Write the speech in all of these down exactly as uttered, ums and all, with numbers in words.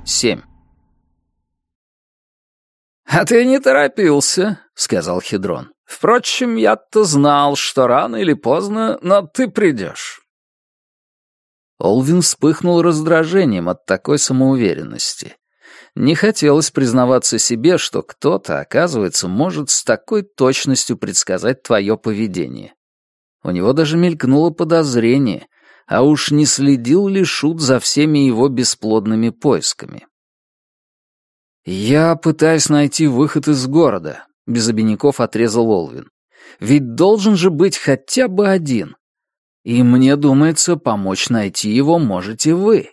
семь. «А ты не торопился», — сказал Хедрон. «Впрочем, я-то знал, что рано или поздно, но ты придешь». Олвин вспыхнул раздражением от такой самоуверенности. Не хотелось признаваться себе, что кто-то, оказывается, может с такой точностью предсказать твое поведение. У него даже мелькнуло подозрение, а уж не следил ли Шут за всеми его бесплодными поисками. «Я пытаюсь найти выход из города», — без обиняков отрезал Олвин. «Ведь должен же быть хотя бы один. И мне думается, помочь найти его можете вы».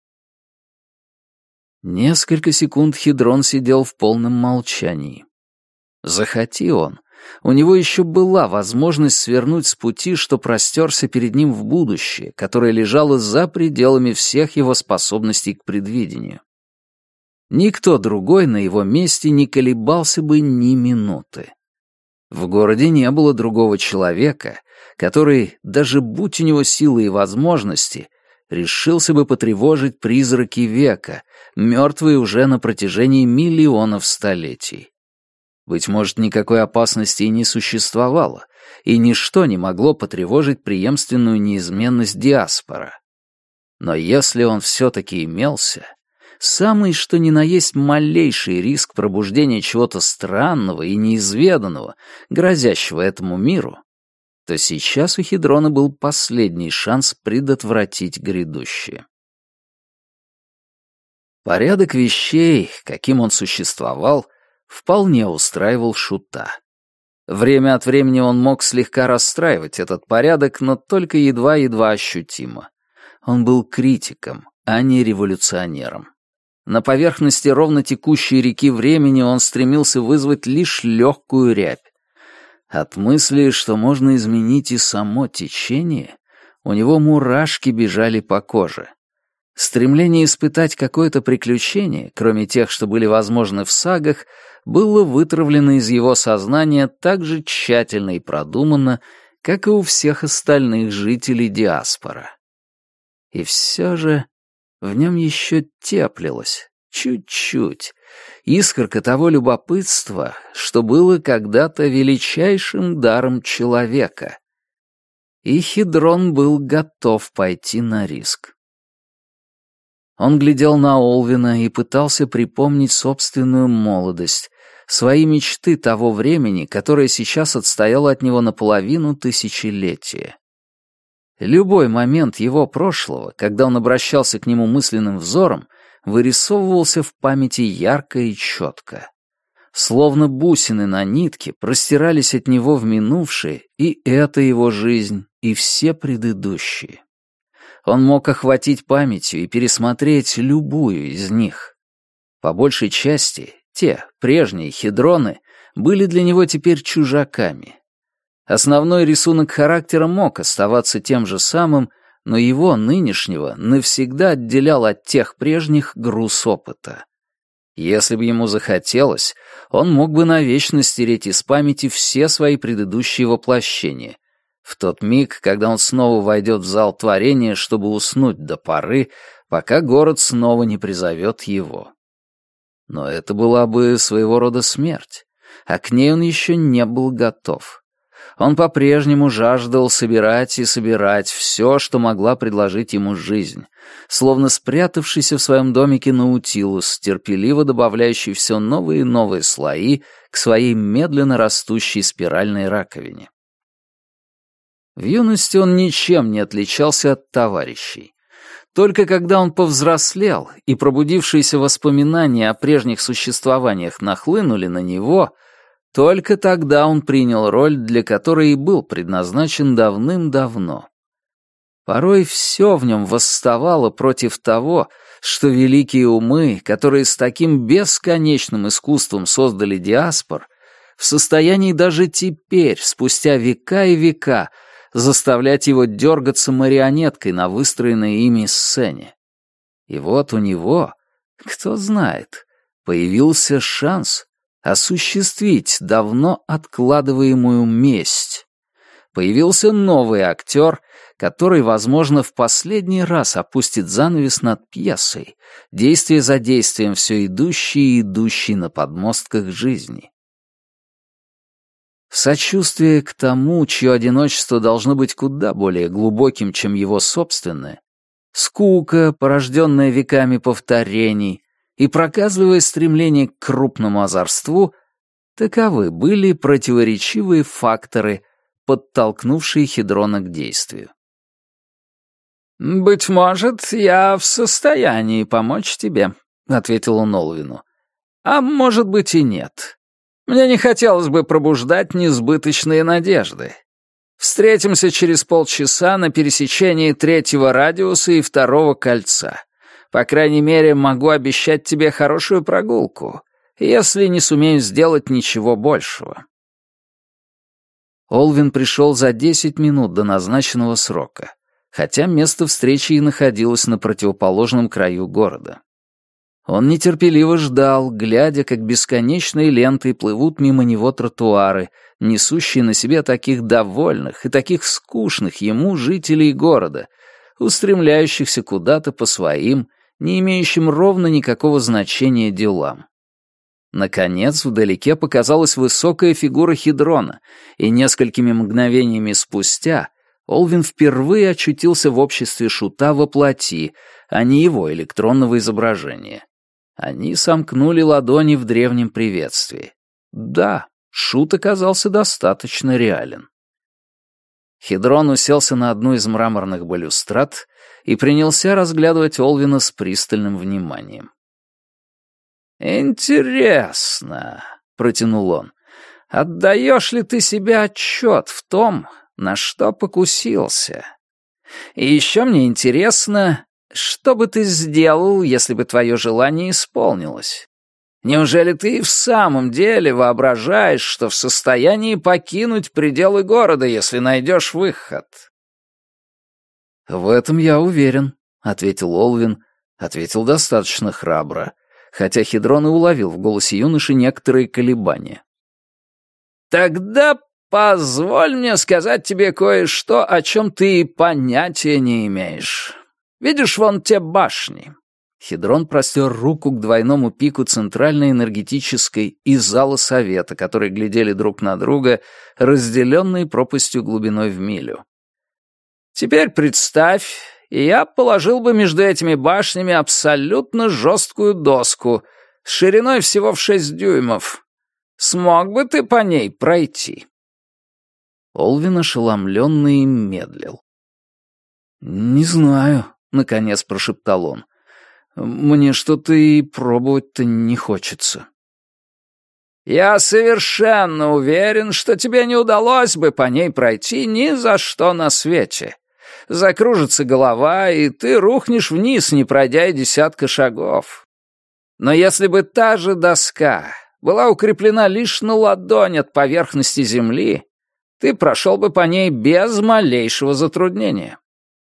Несколько секунд Хедрон сидел в полном молчании. Захоти он, у него еще была возможность свернуть с пути, что простерся перед ним в будущее, которое лежало за пределами всех его способностей к предвидению. Никто другой на его месте не колебался бы ни минуты. В городе не было другого человека, который, даже будь у него силы и возможности, решился бы потревожить призраки века, мертвые уже на протяжении миллионов столетий. Быть может, никакой опасности и не существовало, и ничто не могло потревожить преемственную неизменность диаспора. Но если он все-таки имелся, самый что ни на есть малейший риск пробуждения чего-то странного и неизведанного, грозящего этому миру, то сейчас у Хедрона был последний шанс предотвратить грядущее. Порядок вещей, каким он существовал, вполне устраивал Шута. Время от времени он мог слегка расстраивать этот порядок, но только едва-едва ощутимо. Он был критиком, а не революционером. На поверхности ровно текущей реки времени он стремился вызвать лишь легкую рябь. От мысли, что можно изменить и само течение, у него мурашки бежали по коже. Стремление испытать какое-то приключение, кроме тех, что были возможны в сагах, было вытравлено из его сознания так же тщательно и продуманно, как и у всех остальных жителей диаспора. И все же в нем еще теплилось, чуть-чуть, искорка того любопытства, что было когда-то величайшим даром человека. И Хедрон был готов пойти на риск. Он глядел на Олвина и пытался припомнить собственную молодость, свои мечты того времени, которое сейчас отстояло от него наполовину тысячелетия. Любой момент его прошлого, когда он обращался к нему мысленным взором, вырисовывался в памяти ярко и четко. Словно бусины на нитке простирались от него в минувшее и эта его жизнь, и все предыдущие. Он мог охватить памятью и пересмотреть любую из них. По большей части, те, прежние хедроны, были для него теперь чужаками. Основной рисунок характера мог оставаться тем же самым, но его, нынешнего, навсегда отделял от тех прежних груз опыта. Если бы ему захотелось, он мог бы навечно стереть из памяти все свои предыдущие воплощения, в тот миг, когда он снова войдет в зал творения, чтобы уснуть до поры, пока город снова не призовет его. Но это была бы своего рода смерть, а к ней он еще не был готов. Он по-прежнему жаждал собирать и собирать все, что могла предложить ему жизнь, словно спрятавшийся в своем домике Наутилус, терпеливо добавляющий все новые и новые слои к своей медленно растущей спиральной раковине. В юности он ничем не отличался от товарищей. Только когда он повзрослел, и пробудившиеся воспоминания о прежних существованиях нахлынули на него, только тогда он принял роль, для которой и был предназначен давным-давно. Порой все в нем восставало против того, что великие умы, которые с таким бесконечным искусством создали диаспор, в состоянии даже теперь, спустя века и века, заставлять его дергаться марионеткой на выстроенной ими сцене. И вот у него, кто знает, появился шанс осуществить давно откладываемую месть. Появился новый актер, который, возможно, в последний раз опустит занавес над пьесой, действие за действием все идущий и идущий на подмостках жизни. Сочувствие к тому, чье одиночество должно быть куда более глубоким, чем его собственное, скука, порожденная веками повторений, и проказливое стремление к крупному озорству — таковы были противоречивые факторы, подтолкнувшие Хедрона к действию. «Быть может, я в состоянии помочь тебе», — ответил он Олвину. «А может быть и нет. Мне не хотелось бы пробуждать несбыточные надежды. Встретимся через полчаса на пересечении третьего радиуса и второго кольца. По крайней мере, могу обещать тебе хорошую прогулку, если не сумею сделать ничего большего». Олвин пришел за десять минут до назначенного срока, хотя место встречи и находилось на противоположном краю города. Он нетерпеливо ждал, глядя, как бесконечные лентой плывут мимо него тротуары, несущие на себе таких довольных и таких скучных ему жителей города, устремляющихся куда-то по своим, не имеющим ровно никакого значения делам. Наконец, вдалеке показалась высокая фигура Хедрона, и несколькими мгновениями спустя Олвин впервые очутился в обществе Шута во плоти, а не его электронного изображения. Они сомкнули ладони в древнем приветствии. Да, Шут оказался достаточно реален. Хедрон уселся на одну из мраморных балюстрад и принялся разглядывать Олвина с пристальным вниманием. «Интересно», — протянул он, — «отдаешь ли ты себе отчет в том, на что покусился? И еще мне интересно, что бы ты сделал, если бы твое желание исполнилось? Неужели ты и в самом деле воображаешь, что в состоянии покинуть пределы города, если найдешь выход?» «В этом я уверен», — ответил Олвин, ответил достаточно храбро, хотя Хедрон и уловил в голосе юноши некоторые колебания. «Тогда позволь мне сказать тебе кое-что, о чем ты и понятия не имеешь. Видишь вон те башни?» Хедрон простер руку к двойному пику Центральной энергетической и зала Совета, которые глядели друг на друга, разделенные пропастью глубиной в милю. «Теперь представь, и я положил бы между этими башнями абсолютно жесткую доску с шириной всего в шесть дюймов. Смог бы ты по ней пройти?» Олвин ошеломленный медлил. «Не знаю», — наконец прошептал он. «Мне что-то и пробовать-то не хочется». «Я совершенно уверен, что тебе не удалось бы по ней пройти ни за что на свете. Закружится голова, и ты рухнешь вниз, не пройдя и десятка шагов. Но если бы та же доска была укреплена лишь на ладонь от поверхности земли, ты прошел бы по ней без малейшего затруднения».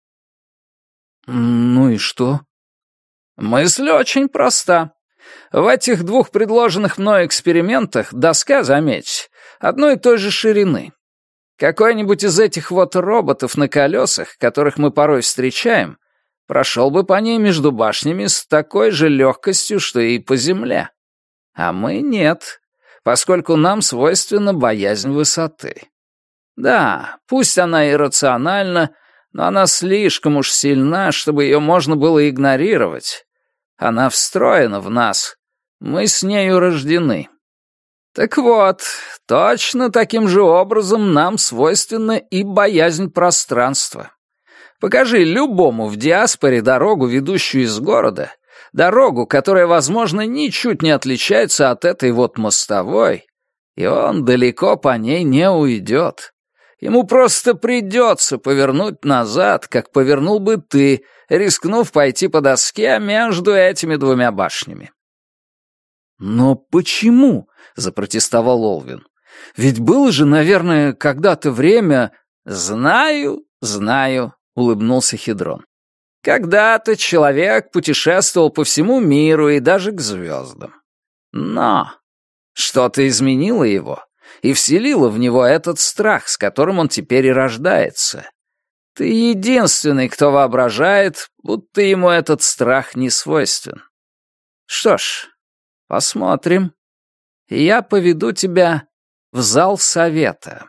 «Ну и что?» «Мысль очень проста. В этих двух предложенных мной экспериментах доска, заметь, одной и той же ширины. Какой-нибудь из этих вот роботов на колесах, которых мы порой встречаем, прошел бы по ней между башнями с такой же легкостью, что и по земле. А мы нет, поскольку нам свойственна боязнь высоты. Да, пусть она иррациональна, но она слишком уж сильна, чтобы ее можно было игнорировать. Она встроена в нас. Мы с нею рождены. Так вот, точно таким же образом нам свойственна и боязнь пространства. Покажи любому в диаспоре дорогу, ведущую из города, дорогу, которая, возможно, ничуть не отличается от этой вот мостовой, и он далеко по ней не уйдет. Ему просто придется повернуть назад, как повернул бы ты, рискнув пойти по доске между этими двумя башнями. «Но почему?» — запротестовал Олвин. «Ведь было же, наверное, когда-то время...» «Знаю, знаю», — улыбнулся Хедрон. «Когда-то человек путешествовал по всему миру и даже к звездам. Но что-то изменило его и вселило в него этот страх, с которым он теперь и рождается. Ты единственный, кто воображает, будто ему этот страх не свойствен. Что ж, посмотрим. Я поведу тебя в зал совета».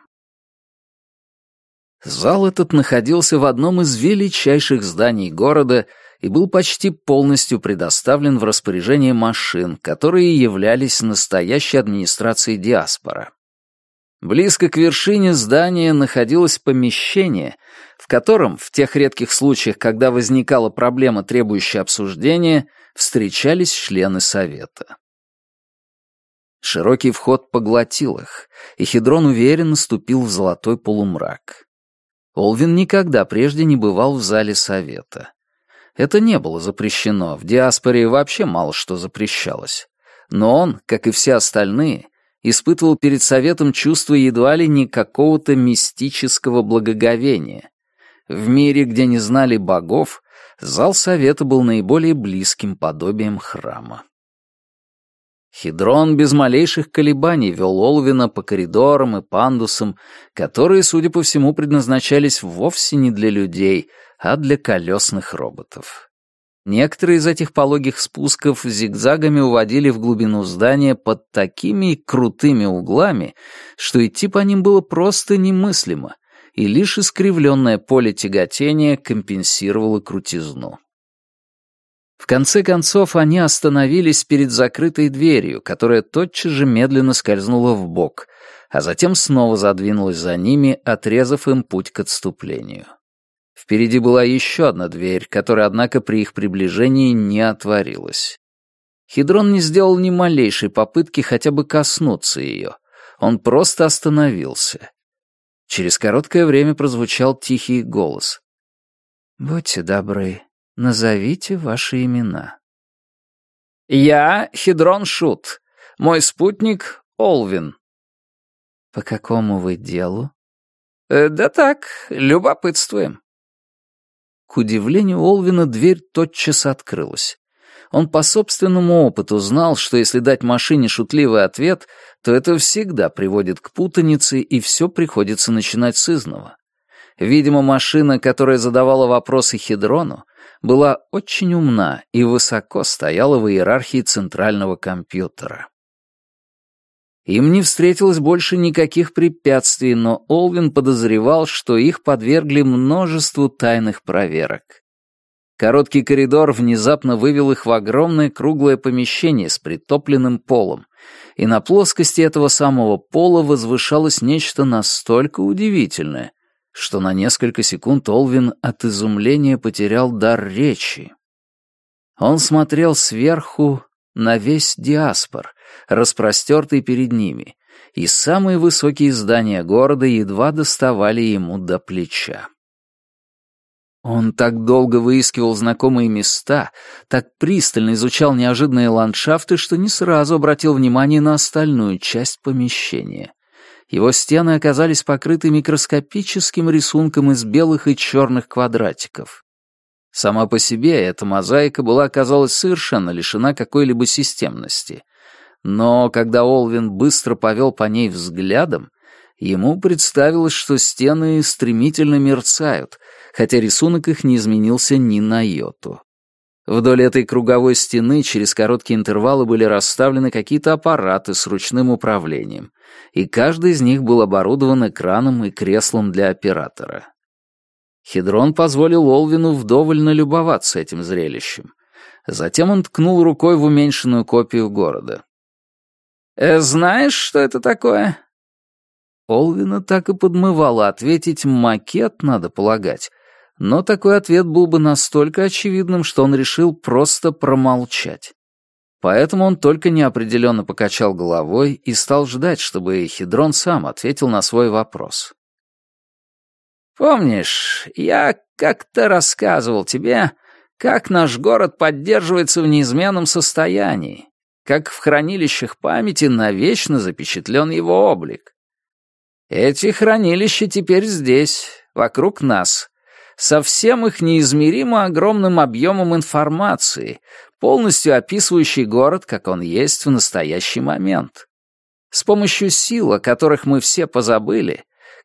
Зал этот находился в одном из величайших зданий города и был почти полностью предоставлен в распоряжение машин, которые являлись настоящей администрацией диаспора. Близко к вершине здания находилось помещение, в котором, в тех редких случаях, когда возникала проблема, требующая обсуждения, встречались члены совета. Широкий вход поглотил их, и Хедрон уверенно ступил в золотой полумрак. Олвин никогда прежде не бывал в зале совета. Это не было запрещено, в диаспоре вообще мало что запрещалось. Но он, как и все остальные, испытывал перед советом чувство едва ли не какого-то мистического благоговения. В мире, где не знали богов, зал совета был наиболее близким подобием храма. Хедрон без малейших колебаний вел Олвина по коридорам и пандусам, которые, судя по всему, предназначались вовсе не для людей, а для колесных роботов. Некоторые из этих пологих спусков зигзагами уводили в глубину здания под такими крутыми углами, что идти по ним было просто немыслимо, и лишь искривленное поле тяготения компенсировало крутизну. В конце концов, они остановились перед закрытой дверью, которая тотчас же медленно скользнула вбок, а затем снова задвинулась за ними, отрезав им путь к отступлению. Впереди была еще одна дверь, которая, однако, при их приближении не отворилась. Хедрон не сделал ни малейшей попытки хотя бы коснуться ее. Он просто остановился. Через короткое время прозвучал тихий голос. «Будьте добры. Назовите ваши имена». «Я Хедрон Шут. Мой спутник — Олвин». «По какому вы делу?» э, «Да так, любопытствуем». К удивлению Олвина дверь тотчас открылась. Он по собственному опыту знал, что если дать машине шутливый ответ, то это всегда приводит к путанице, и все приходится начинать с изного. Видимо, машина, которая задавала вопросы Хедрону, была очень умна и высоко стояла в иерархии центрального компьютера. Им не встретилось больше никаких препятствий, но Олвин подозревал, что их подвергли множеству тайных проверок. Короткий коридор внезапно вывел их в огромное круглое помещение с притопленным полом, и на плоскости этого самого пола возвышалось нечто настолько удивительное, что на несколько секунд Олвин от изумления потерял дар речи. Он смотрел сверху на весь диаспор, распростертый перед ними, и самые высокие здания города едва доставали ему до плеча. Он так долго выискивал знакомые места, так пристально изучал неожиданные ландшафты, что не сразу обратил внимание на остальную часть помещения. Его стены оказались покрыты микроскопическим рисунком из белых и черных квадратиков. Сама по себе эта мозаика была, казалось, совершенно лишена какой-либо системности. Но когда Олвин быстро повел по ней взглядом, ему представилось, что стены стремительно мерцают, хотя рисунок их не изменился ни на йоту. Вдоль этой круговой стены через короткие интервалы были расставлены какие-то аппараты с ручным управлением, и каждый из них был оборудован экраном и креслом для оператора. Хедрон позволил Олвину вдоволь налюбоваться этим зрелищем. Затем он ткнул рукой в уменьшенную копию города. «Э, «Знаешь, что это такое?» Олвина так и подмывало ответить «макет», надо полагать, но такой ответ был бы настолько очевидным, что он решил просто промолчать. Поэтому он только неопределенно покачал головой и стал ждать, чтобы Хедрон сам ответил на свой вопрос. «Помнишь, я как-то рассказывал тебе, как наш город поддерживается в неизменном состоянии, как в хранилищах памяти навечно запечатлен его облик? Эти хранилища теперь здесь, вокруг нас, со всем их неизмеримо огромным объемом информации, полностью описывающей город, как он есть в настоящий момент. С помощью сил, о которых мы все позабыли,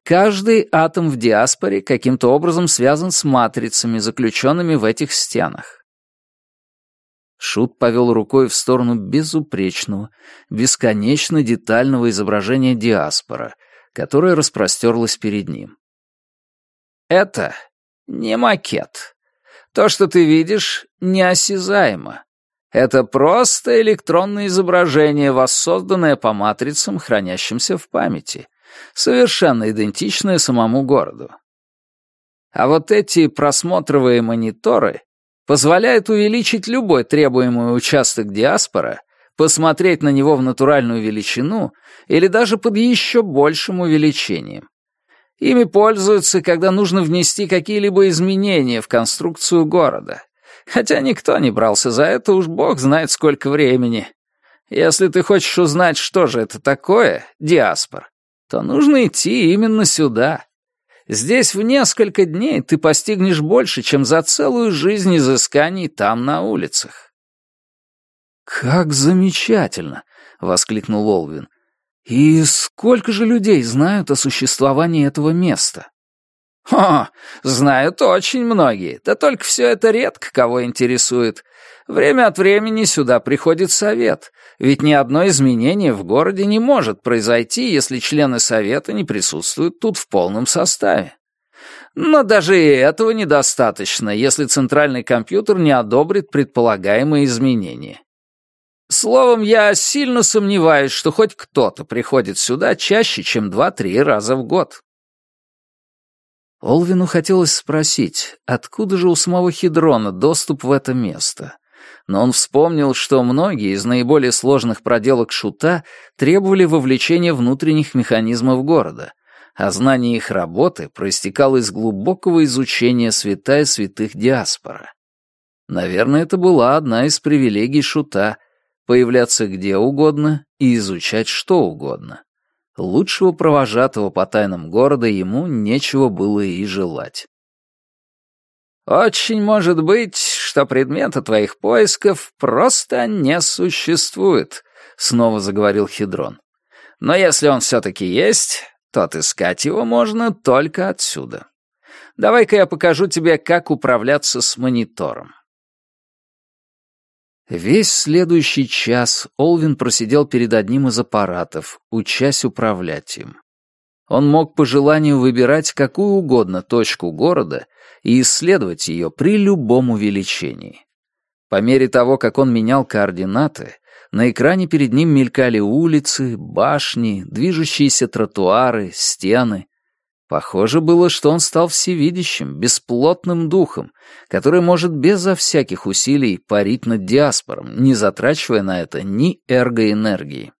Каждый атом в диаспоре каким-то образом связан с матрицами, заключенными в этих стенах. Шут повел рукой в сторону безупречного, бесконечно детального изображения диаспора, которое распростерлось перед ним. Это не макет. То, что ты видишь, неосязаемо. Это просто электронное изображение, воссозданное по матрицам, хранящимся в памяти, совершенно идентичное самому городу. А вот эти просмотровые мониторы позволяют увеличить любой требуемый участок диаспора, посмотреть на него в натуральную величину или даже под еще большим увеличением. Ими пользуются, когда нужно внести какие-либо изменения в конструкцию города. Хотя никто не брался за это, уж бог знает сколько времени. Если ты хочешь узнать, что же это такое, диаспор, то нужно идти именно сюда. Здесь в несколько дней ты постигнешь больше, чем за целую жизнь изысканий там на улицах. «Как замечательно!» — воскликнул Олвин. «И сколько же людей знают о существовании этого места?» «О, знают очень многие, да только все это редко кого интересует. Время от времени сюда приходит совет, ведь ни одно изменение в городе не может произойти, если члены совета не присутствуют тут в полном составе. Но даже и этого недостаточно, если центральный компьютер не одобрит предполагаемые изменения. Словом, я сильно сомневаюсь, что хоть кто-то приходит сюда чаще, чем два-три раза в год». Олвину хотелось спросить, откуда же у самого Хедрона доступ в это место. Но он вспомнил, что многие из наиболее сложных проделок Шута требовали вовлечения внутренних механизмов города, а знание их работы проистекало из глубокого изучения святая святых диаспора. Наверное, это была одна из привилегий Шута — появляться где угодно и изучать что угодно. Лучшего провожатого по тайнам города ему нечего было и желать. «Очень может быть, что предмета твоих поисков просто не существует», — снова заговорил Хедрон. «Но если он все-таки есть, то отыскать его можно только отсюда. Давай-ка я покажу тебе, как управляться с монитором». Весь следующий час Олвин просидел перед одним из аппаратов, учась управлять им. Он мог по желанию выбирать какую угодно точку города и исследовать ее при любом увеличении. По мере того, как он менял координаты, на экране перед ним мелькали улицы, башни, движущиеся тротуары, стены. Похоже было, что он стал всевидящим, бесплотным духом, который может безо всяких усилий парить над диаспором, не затрачивая на это ни эргоэнергии.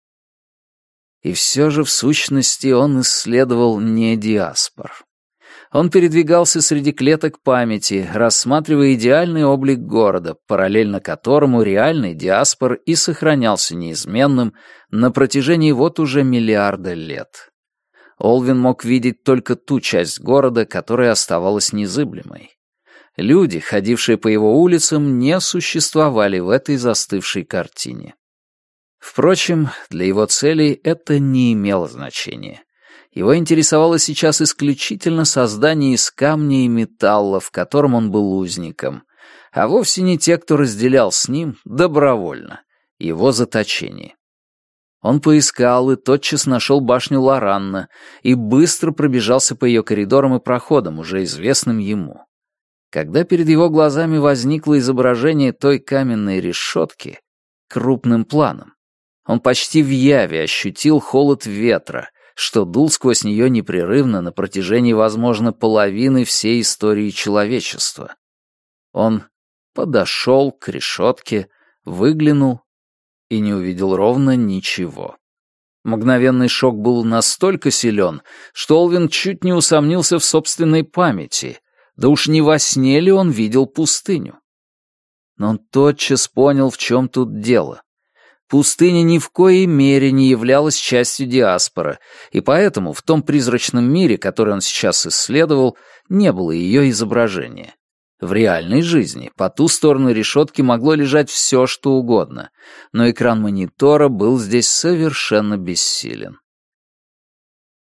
И все же, в сущности, он исследовал не диаспор. Он передвигался среди клеток памяти, рассматривая идеальный облик города, параллельно которому реальный диаспор и сохранялся неизменным на протяжении вот уже миллиарда лет. Олвин мог видеть только ту часть города, которая оставалась незыблемой. Люди, ходившие по его улицам, не существовали в этой застывшей картине. Впрочем, для его целей это не имело значения. Его интересовало сейчас исключительно создание из камня и металла, в котором он был узником, а вовсе не те, кто разделял с ним добровольно его заточение. Он поискал и тотчас нашел башню Лоранна и быстро пробежался по ее коридорам и проходам, уже известным ему. Когда перед его глазами возникло изображение той каменной решетки крупным планом, он почти в яве ощутил холод ветра, что дул сквозь нее непрерывно на протяжении, возможно, половины всей истории человечества. Он подошел к решетке, выглянул и не увидел ровно ничего. Мгновенный шок был настолько силен, что Олвин чуть не усомнился в собственной памяти, да уж не во сне ли он видел пустыню. Но он тотчас понял, в чем тут дело. Пустыня ни в коей мере не являлась частью диаспора, и поэтому в том призрачном мире, который он сейчас исследовал, не было ее изображения. В реальной жизни по ту сторону решетки могло лежать все, что угодно, но экран монитора был здесь совершенно бессилен.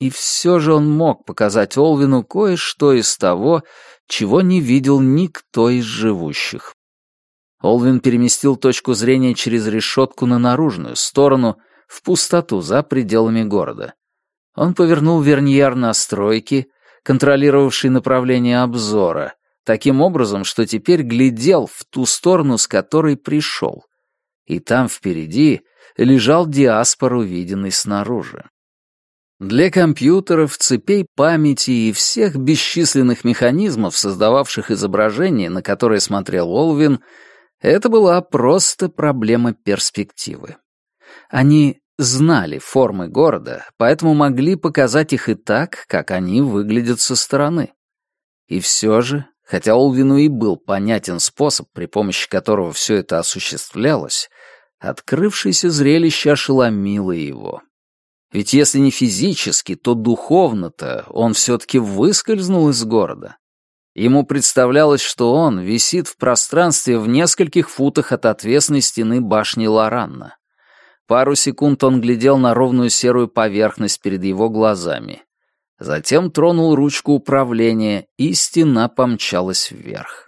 И все же он мог показать Олвину кое-что из того, чего не видел никто из живущих. Олвин переместил точку зрения через решетку на наружную сторону, в пустоту за пределами города. Он повернул верньер настройки, контролировавший направление обзора, таким образом, что теперь глядел в ту сторону, с которой пришел. И там впереди лежал диаспор, увиденный снаружи. Для компьютеров, цепей памяти и всех бесчисленных механизмов, создававших изображение, на которое смотрел Олвин, это была просто проблема перспективы. Они знали формы города, поэтому могли показать их и так, как они выглядят со стороны. И все же, хотя Олвину и был понятен способ, при помощи которого все это осуществлялось, открывшееся зрелище ошеломило его. Ведь если не физически, то духовно-то он все-таки выскользнул из города. Ему представлялось, что он висит в пространстве в нескольких футах от отвесной стены башни Лоранна. Пару секунд он глядел на ровную серую поверхность перед его глазами. Затем тронул ручку управления, и стена помчалась вверх.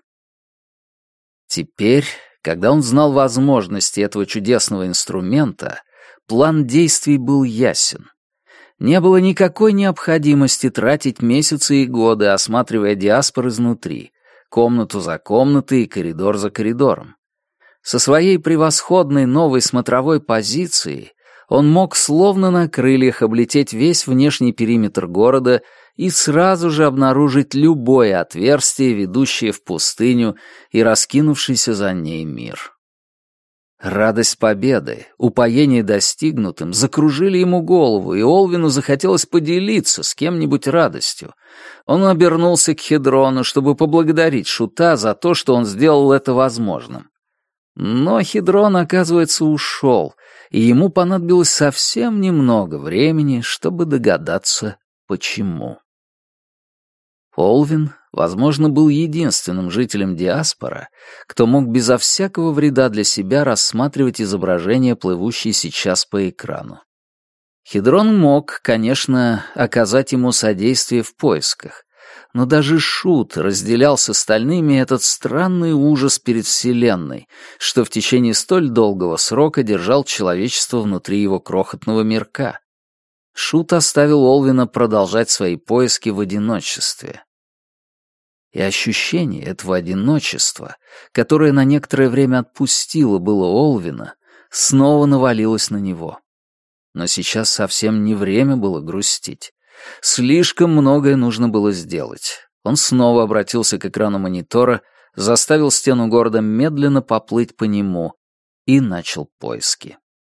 Теперь, когда он знал возможности этого чудесного инструмента, план действий был ясен. Не было никакой необходимости тратить месяцы и годы, осматривая диаспор изнутри, комнату за комнатой и коридор за коридором. Со своей превосходной новой смотровой позицией он мог словно на крыльях облететь весь внешний периметр города и сразу же обнаружить любое отверстие, ведущее в пустыню и раскинувшийся за ней мир. Радость победы, упоение достигнутым закружили ему голову, и Олвину захотелось поделиться с кем-нибудь радостью. Он обернулся к Хедрону, чтобы поблагодарить Шута за то, что он сделал это возможным. Но Хедрон, оказывается, ушел, и ему понадобилось совсем немного времени, чтобы догадаться, почему. Олвин, возможно, был единственным жителем диаспора, кто мог безо всякого вреда для себя рассматривать изображения, плывущие сейчас по экрану. Хедрон мог, конечно, оказать ему содействие в поисках, но даже Шут разделял с остальными этот странный ужас перед Вселенной, что в течение столь долгого срока держал человечество внутри его крохотного мирка. Шут оставил Олвина продолжать свои поиски в одиночестве. И ощущение этого одиночества, которое на некоторое время отпустило было Олвина, снова навалилось на него. Но сейчас совсем не время было грустить. Слишком многое нужно было сделать. Он снова обратился к экрану монитора, заставил стену города медленно поплыть по нему и начал поиски.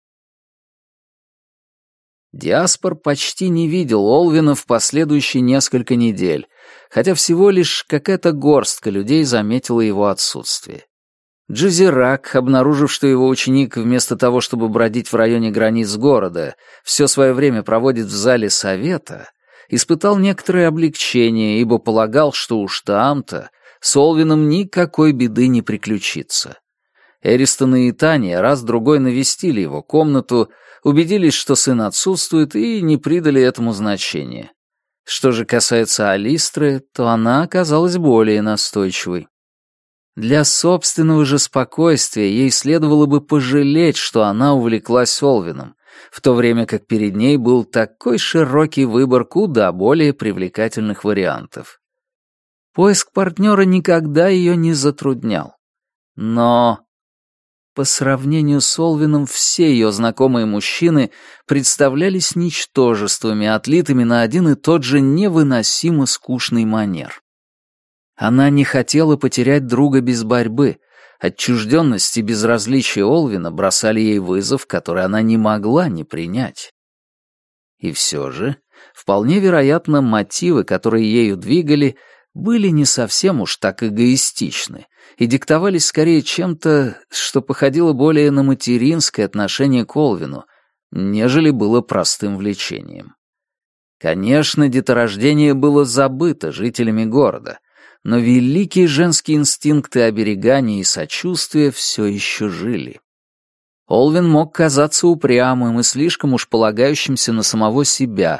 Диаспор почти не видел Олвина в последующие несколько недель, хотя всего лишь какая-то горстка людей заметила его отсутствие. Джизерак, обнаружив, что его ученик вместо того, чтобы бродить в районе границ города, все свое время проводит в зале совета, испытал некоторое облегчение, ибо полагал, что уж там-то с Олвином никакой беды не приключится. Эристон и Таня раз-другой навестили его комнату, убедились, что сын отсутствует, и не придали этому значения. Что же касается Алистры, то она оказалась более настойчивой. Для собственного же спокойствия ей следовало бы пожалеть, что она увлеклась Олвином, в то время как перед ней был такой широкий выбор куда более привлекательных вариантов. Поиск партнера никогда ее не затруднял. Но по сравнению с Олвином все ее знакомые мужчины представлялись ничтожествами, отлитыми на один и тот же невыносимо скучный манер. Она не хотела потерять друга без борьбы. Отчужденность и безразличие Олвина бросали ей вызов, который она не могла не принять. И все же, вполне вероятно, мотивы, которые ею двигали, были не совсем уж так эгоистичны и диктовались скорее чем-то, что походило более на материнское отношение к Олвину, нежели было простым влечением. Конечно, деторождение было забыто жителями города, но великие женские инстинкты оберегания и сочувствия все еще жили. Олвин мог казаться упрямым и слишком уж полагающимся на самого себя,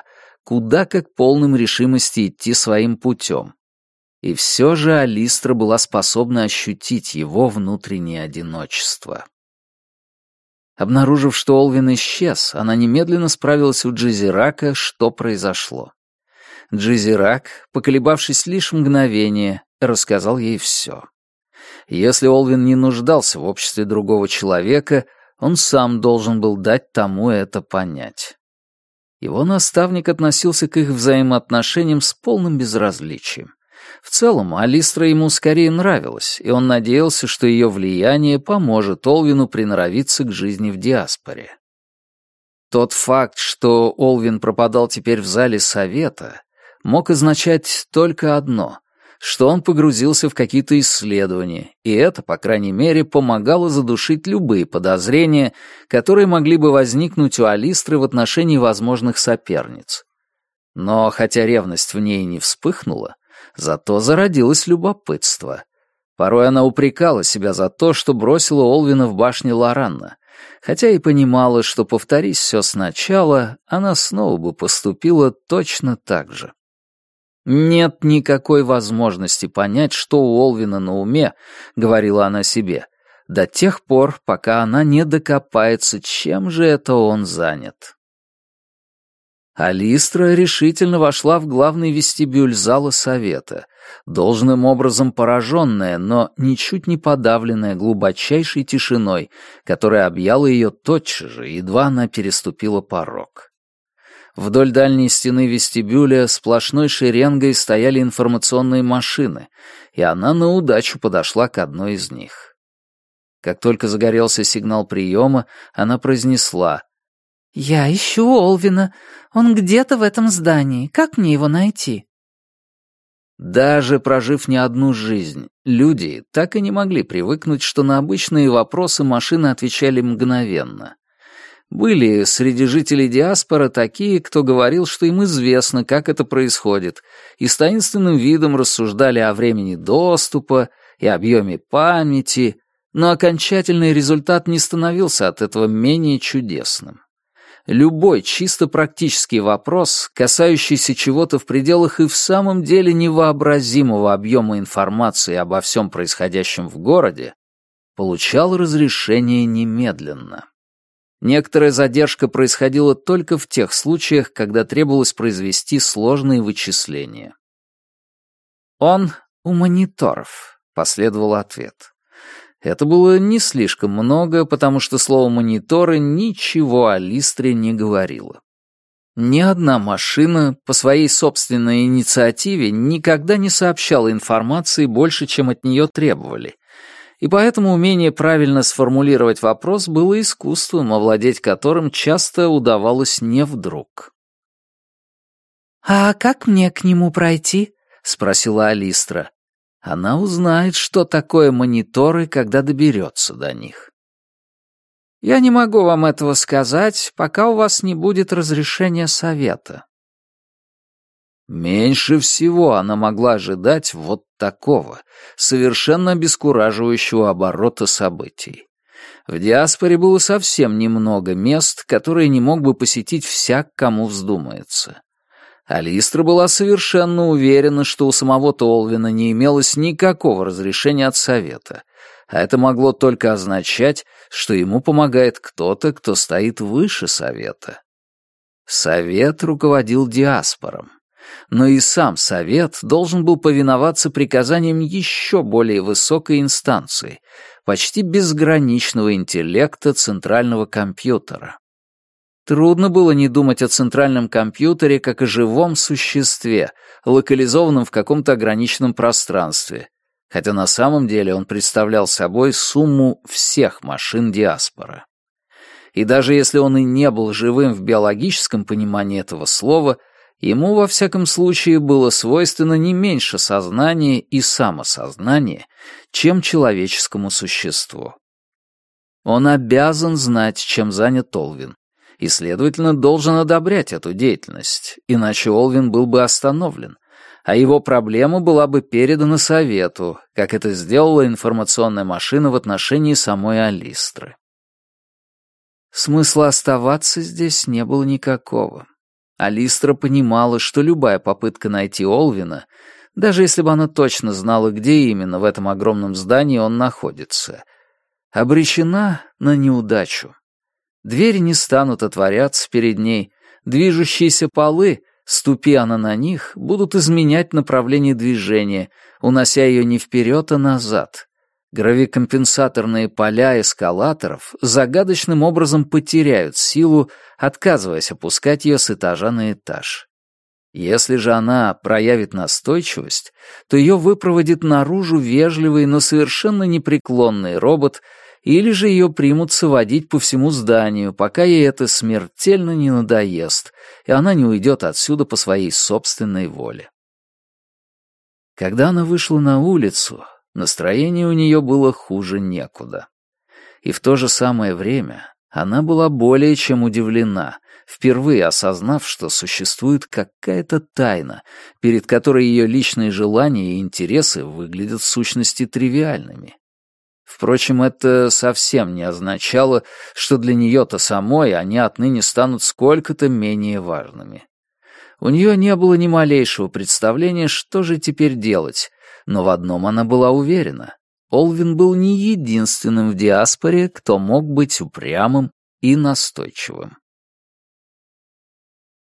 куда как полным решимости идти своим путем. И все же Алистра была способна ощутить его внутреннее одиночество. Обнаружив, что Олвин исчез, она немедленно справилась у Джизирака, что произошло. Джизирак, поколебавшись лишь мгновение, рассказал ей все. Если Олвин не нуждался в обществе другого человека, он сам должен был дать тому это понять. Его наставник относился к их взаимоотношениям с полным безразличием. В целом, Алистра ему скорее нравилась, и он надеялся, что ее влияние поможет Олвину приноровиться к жизни в диаспоре. Тот факт, что Олвин пропадал теперь в зале совета, мог означать только одно — что он погрузился в какие-то исследования, и это, по крайней мере, помогало задушить любые подозрения, которые могли бы возникнуть у Алистры в отношении возможных соперниц. Но хотя ревность в ней не вспыхнула, зато зародилось любопытство. Порой она упрекала себя за то, что бросила Олвина в башне Лоранна, хотя и понимала, что, повторись все сначала, она снова бы поступила точно так же. «Нет никакой возможности понять, что у Олвина на уме», — говорила она себе, до тех пор, пока она не докопается, чем же это он занят. Алистра решительно вошла в главный вестибюль зала совета, должным образом пораженная, но ничуть не подавленная глубочайшей тишиной, которая объяла ее тотчас же, едва она переступила порог. Вдоль дальней стены вестибюля сплошной шеренгой стояли информационные машины, и она на удачу подошла к одной из них. Как только загорелся сигнал приема, она произнесла: «Я ищу Олвина. Он где-то в этом здании. Как мне его найти?» Даже прожив не одну жизнь, люди так и не могли привыкнуть, что на обычные вопросы машины отвечали мгновенно. Были среди жителей диаспоры такие, кто говорил, что им известно, как это происходит, и с таинственным видом рассуждали о времени доступа и объеме памяти, но окончательный результат не становился от этого менее чудесным. Любой чисто практический вопрос, касающийся чего-то в пределах и в самом деле невообразимого объема информации обо всем происходящем в городе, получал разрешение немедленно. Некоторая задержка происходила только в тех случаях, когда требовалось произвести сложные вычисления. «Он у мониторов», — последовал ответ. Это было не слишком много, потому что слово «мониторы» ничего о Алистре не говорило. Ни одна машина по своей собственной инициативе никогда не сообщала информации больше, чем от нее требовали, и поэтому умение правильно сформулировать вопрос было искусством, овладеть которым часто удавалось не вдруг. «А как мне к нему пройти?» — спросила Алистра. Она узнает, что такое мониторы, когда доберется до них. «Я не могу вам этого сказать, пока у вас не будет разрешения совета». Меньше всего она могла ожидать вот такого, совершенно обескураживающего оборота событий. В диаспоре было совсем немного мест, которые не мог бы посетить всяк, кому вздумается. Алистра была совершенно уверена, что у самого-то Олвина не имелось никакого разрешения от совета, а это могло только означать, что ему помогает кто-то, кто стоит выше совета. Совет руководил диаспором. Но и сам совет должен был повиноваться приказаниям еще более высокой инстанции, почти безграничного интеллекта центрального компьютера. Трудно было не думать о центральном компьютере как о живом существе, локализованном в каком-то ограниченном пространстве, хотя на самом деле он представлял собой сумму всех машин диаспоры. И даже если он и не был живым в биологическом понимании этого слова, ему, во всяком случае, было свойственно не меньше сознание и самосознание, чем человеческому существу. Он обязан знать, чем занят Олвин, и, следовательно, должен одобрять эту деятельность, иначе Олвин был бы остановлен, а его проблема была бы передана совету, как это сделала информационная машина в отношении самой Алистры. Смысла оставаться здесь не было никакого. Алистра понимала, что любая попытка найти Олвина, даже если бы она точно знала, где именно в этом огромном здании он находится, обречена на неудачу. Двери не станут отворяться перед ней, движущиеся полы, ступи она на них, будут изменять направление движения, унося ее не вперед, а назад. Гравикомпенсаторные поля эскалаторов загадочным образом потеряют силу, отказываясь опускать ее с этажа на этаж. Если же она проявит настойчивость, то ее выпроводит наружу вежливый, но совершенно непреклонный робот, или же ее примутся водить по всему зданию, пока ей это смертельно не надоест, и она не уйдет отсюда по своей собственной воле. Когда она вышла на улицу, настроение у нее было хуже некуда. И в то же самое время она была более чем удивлена, впервые осознав, что существует какая-то тайна, перед которой ее личные желания и интересы выглядят в сущности тривиальными. Впрочем, это совсем не означало, что для нее-то самой они отныне станут сколько-то менее важными. У нее не было ни малейшего представления, что же теперь делать, но в одном она была уверена. Олвин был не единственным в диаспоре, кто мог быть упрямым и настойчивым.